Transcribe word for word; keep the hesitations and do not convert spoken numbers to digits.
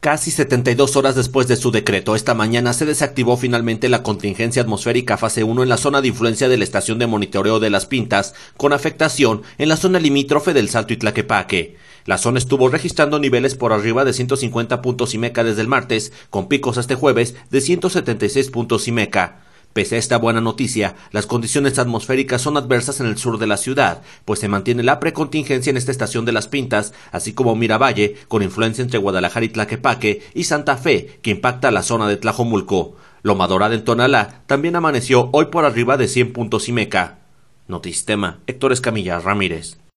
Casi setenta y dos horas después de su decreto, esta mañana se desactivó finalmente la contingencia atmosférica fase uno en la zona de influencia de la estación de monitoreo de Las Pintas, con afectación en la zona limítrofe del Salto y Tlaquepaque. La zona estuvo registrando niveles por arriba de ciento cincuenta puntos I M E C A desde el martes, con picos este jueves de ciento setenta y seis puntos I M E C A. Pese a esta buena noticia, las condiciones atmosféricas son adversas en el sur de la ciudad, pues se mantiene la precontingencia en esta estación de Las Pintas, así como Miravalle, con influencia entre Guadalajara y Tlaquepaque, y Santa Fe, que impacta a la zona de Tlajomulco. Loma Dorada en Tonalá también amaneció hoy por arriba de cien puntos I M E C A. Notisistema, Héctor Escamilla Ramírez.